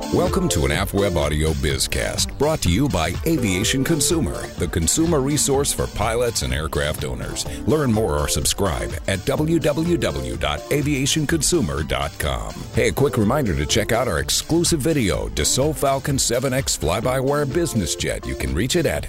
Welcome to an AvWeb Audio Bizcast, brought to you by Aviation Consumer, the consumer resource for pilots and aircraft owners. Learn more or subscribe at www.aviationconsumer.com. Hey, a quick reminder to check out our exclusive video, Dassault Falcon 7X Fly-by-Wire Business Jet. You can reach it at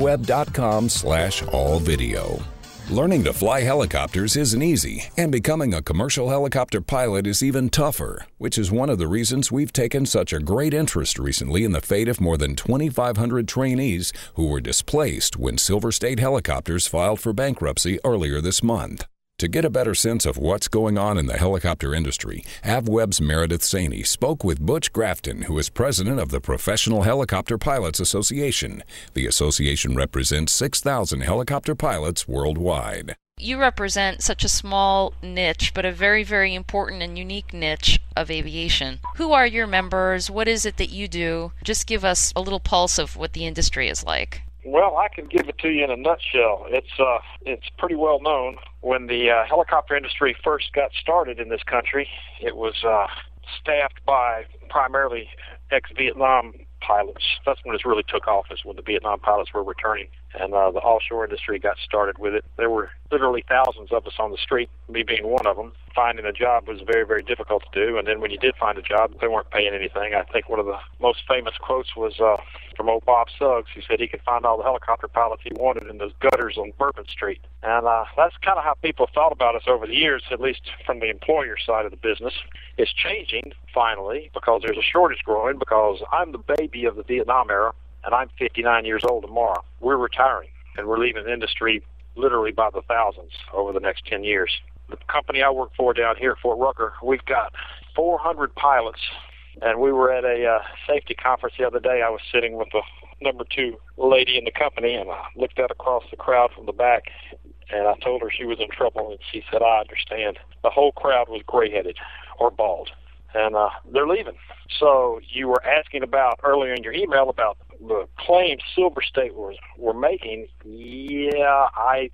avweb.com/allvideo. Learning to fly helicopters isn't easy, and becoming a commercial helicopter pilot is even tougher, which is one of the reasons we've taken such a great interest recently in the fate of more than 2,500 trainees who were displaced when Silver State Helicopters filed for bankruptcy earlier this month. To get a better sense of what's going on in the helicopter industry, AvWeb's Meredith Saney spoke with Butch Grafton, who is president of the Professional Helicopter Pilots Association. The association represents 6,000 helicopter pilots worldwide. You represent such a small niche, but a very, very important and unique niche of aviation. Who are your members? What is it that you do? Just give us a little pulse of what the industry is like. Well, I can give it to you in a nutshell. It's pretty well known. When the helicopter industry first got started in this country, it was staffed by primarily ex-Vietnam pilots. That's when it really took off, is when the Vietnam pilots were returning, and the offshore industry got started with it. There were literally thousands of us on the street, me being one of them. Finding a job was very, very difficult to do, and then when you did find a job, they weren't paying anything. I think one of the most famous quotes was from old Bob Suggs, who said he could find all the helicopter pilots he wanted in those gutters on Bourbon Street. And that's kind of how people thought about us over the years, at least from the employer side of the business. It's changing, finally, because there's a shortage growing, because I'm the baby of the Vietnam era, and I'm 59 years old tomorrow. We're retiring, and we're leaving the industry literally by the thousands over the next 10 years. The company I work for down here at Fort Rucker, we've got 400 pilots, and we were at a safety conference the other day. I was sitting with the number 2 lady in the company, and I looked out across the crowd from the back, and I told her she was in trouble, and she said, "I understand." The whole crowd was gray-headed or bald, and they're leaving. So you were asking about earlier in your email about the claims Silver State were making. Yeah,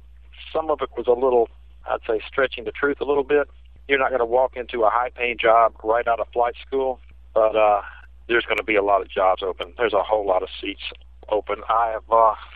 some of it was a little, I'd say, stretching the truth a little bit. You're not going to walk into a high-paying job right out of flight school, but there's going to be a lot of jobs open. There's a whole lot of seats open. I have,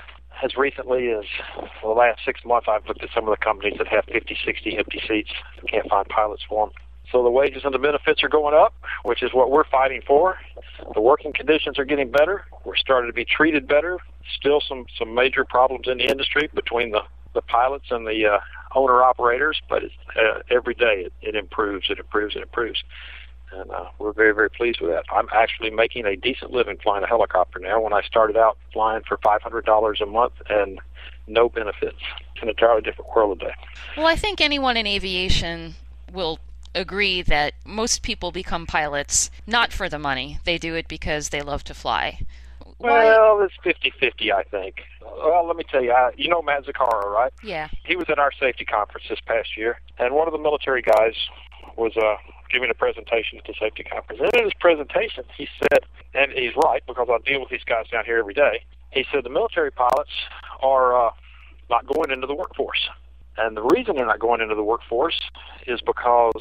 as recently as the last 6 months, I've looked at some of the companies that have 50, 60 empty seats. Can't find pilots for them. So the wages and the benefits are going up, which is what we're fighting for. The working conditions are getting better. We're starting to be treated better. Still some major problems in the industry between the pilots and the owner-operators, but every day it improves, it improves, it improves. And we're very, very pleased with that. I'm actually making a decent living flying a helicopter now. When I started out flying for $500 a month and no benefits, it's an entirely different world today. Well, I think anyone in aviation will agree that most people become pilots not for the money. They do it because they love to fly. Well, it's 50-50, I think. Well, let me tell you, you know Matt Zaccaro, right? Yeah. He was at our safety conference this past year, and one of the military guys was giving a presentation at the safety conference. And in his presentation, he said, and he's right, because I deal with these guys down here every day, he said the military pilots are not going into the workforce. And the reason they're not going into the workforce is because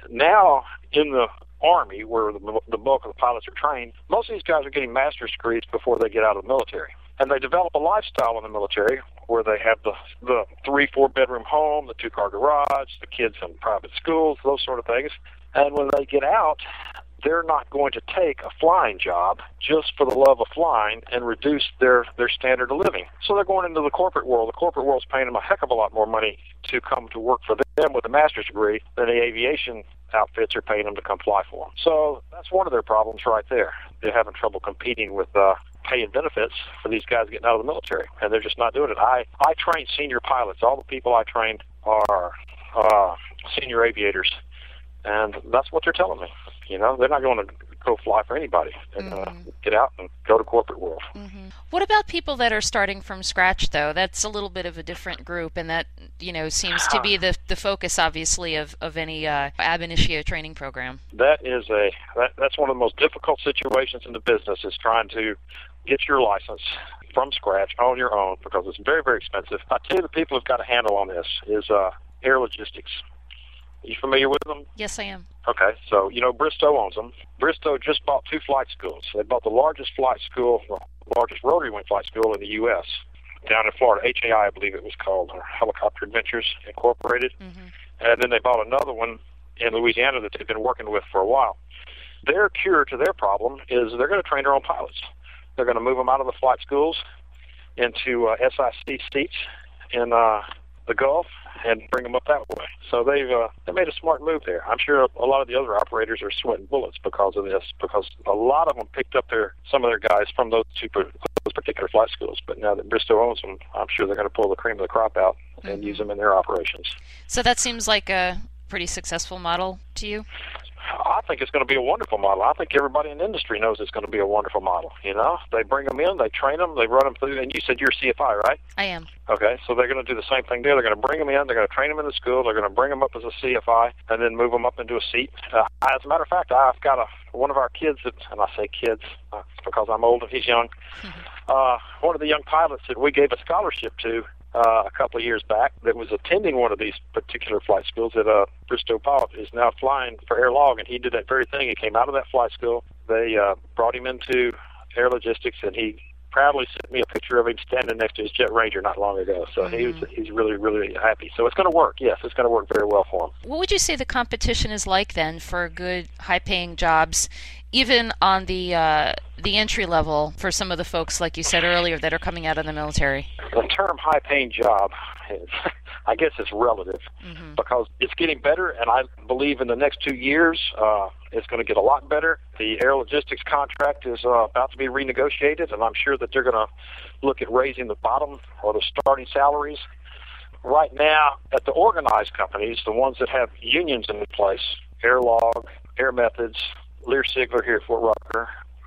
now in the Army, where the bulk of the pilots are trained, most of these guys are getting master's degrees before they get out of the military. And they develop a lifestyle in the military where they have the 3-4 bedroom home, the 2-car garage, the kids in private schools, those sort of things. And when they get out, they're not going to take a flying job just for the love of flying and reduce their standard of living. So they're going into the corporate world. The corporate world's paying them a heck of a lot more money to come to work for them with a master's degree than the aviation outfits are paying them to come fly for them. So that's one of their problems right there. They're having trouble competing with pay and benefits for these guys getting out of the military, and they're just not doing it. I train senior pilots. All the people I train are senior aviators, and that's what they're telling me. You know, they're not going to go fly for anybody. They're going to get out and go to corporate world. Mm-hmm. What about people that are starting from scratch, though? That's a little bit of a different group, and that, you know, seems to be the focus, obviously, of any ab initio training program. That's one of the most difficult situations in the business, is trying to get your license from scratch on your own, because it's very, very expensive. I tell you, the people who've got a handle on this is air logistics. You familiar with them? Yes, I am. Okay, so you know Bristow owns them. Bristow just bought 2 flight schools. They bought the largest flight school, the largest rotary wing flight school in the U.S., down in Florida. HAI, I believe it was called, or Helicopter Adventures Incorporated. Mm-hmm. And then they bought another one in Louisiana that they've been working with for a while. Their cure to their problem is they're going to train their own pilots. They're going to move them out of the flight schools into SIC seats in the Gulf and bring them up that way. So they made a smart move there. I'm sure a lot of the other operators are sweating bullets because of this, because a lot of them picked up some of their guys from those particular flight schools. But now that Bristow owns them, I'm sure they're going to pull the cream of the crop out and use them in their operations. So that seems like a pretty successful model to you? I think it's going to be a wonderful model. I think everybody in the industry knows it's going to be a wonderful model. You know, they bring them in, they train them, they run them through. And you said you're CFI, right? I am. Okay, so they're going to do the same thing there. They're going to bring them in, they're going to train them in the school, they're going to bring them up as a CFI, and then move them up into a seat. As a matter of fact, I've got one of our kids, and I say kids because I'm old and he's young, one of the young pilots that we gave a scholarship to a couple of years back that was attending one of these particular flight schools at Bristow Pilot is now flying for Air Log, and he did that very thing. He came out of that flight school. They brought him into Air Logistics, and he proudly sent me a picture of him standing next to his Jet Ranger not long ago. So he's really, really happy. So it's going to work. Yes, it's going to work very well for him. What would you say the competition is like then for good, high-paying jobs, even on the entry level for some of the folks, like you said earlier, that are coming out of the military? The term high-paying job, I guess it's relative because it's getting better, and I believe in the next 2 years it's going to get a lot better. The Air Logistics contract is about to be renegotiated, and I'm sure that they're going to look at raising the bottom or the starting salaries. Right now, at the organized companies, the ones that have unions in place, Air Log, Air Methods, Lear Sigler here at Fort Rucker,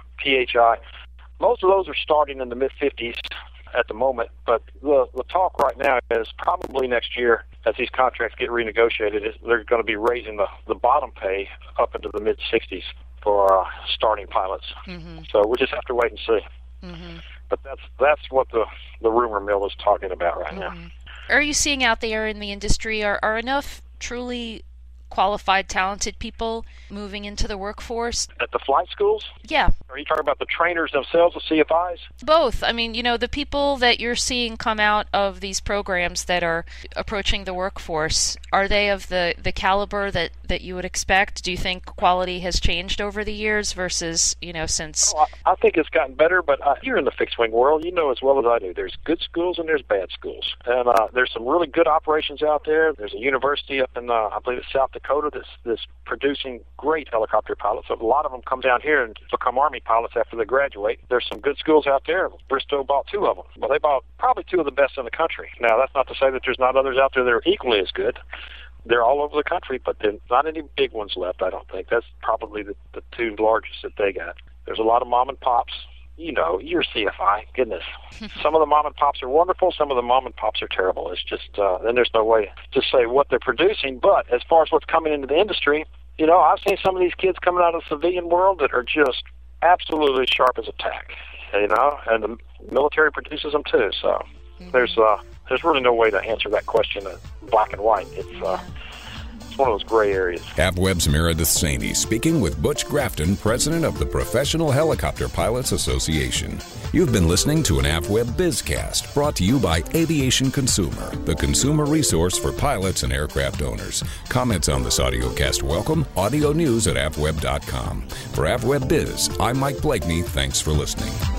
PHI, most of those are starting in the mid-50s at the moment, but the talk right now is probably next year, as these contracts get renegotiated, they're going to be raising the bottom pay up into the mid-60s for starting pilots. So we'll just have to wait and see. But that's what the rumor mill is talking about right now. Are you seeing out there in the industry, are enough truly qualified, talented people moving into the workforce? At the flight schools? Yeah. Are you talking about the trainers themselves, the CFIs? Both. I mean, you know, the people that you're seeing come out of these programs that are approaching the workforce, are they of the caliber that you would expect? Do you think quality has changed over the years versus, you know, since... Oh, I think it's gotten better, but you're in the fixed-wing world. You know as well as I do. There's good schools and there's bad schools. And there's some really good operations out there. There's a university up in, I believe it's South Dakota, that's producing great helicopter pilots. So a lot of them come down here and become Army pilots after they graduate. There's some good schools out there. Bristow bought 2 of them. Well, they bought probably 2 of the best in the country. Now, that's not to say that there's not others out there that are equally as good. They're all over the country, but there's not any big ones left, I don't think. That's probably the 2 largest that they got. There's a lot of mom and pops. You know, you're CFI. Goodness. Some of the mom and pops are wonderful. Some of the mom and pops are terrible. It's just, then there's no way to say what they're producing. But as far as what's coming into the industry, you know, I've seen some of these kids coming out of the civilian world that are just absolutely sharp as a tack, you know, and the military produces them too. So there's really no way to answer that question in black and white. It's one of those gray areas. AvWeb's Meredith Saney speaking with Butch Grafton, president of the Professional Helicopter Pilots Association. You've been listening to an AvWeb BizCast brought to you by Aviation Consumer, the consumer resource for pilots and aircraft owners. Comments on this audiocast welcome. Audio news at avweb.com. For AvWeb Biz, I'm Mike Blakeney. Thanks for listening.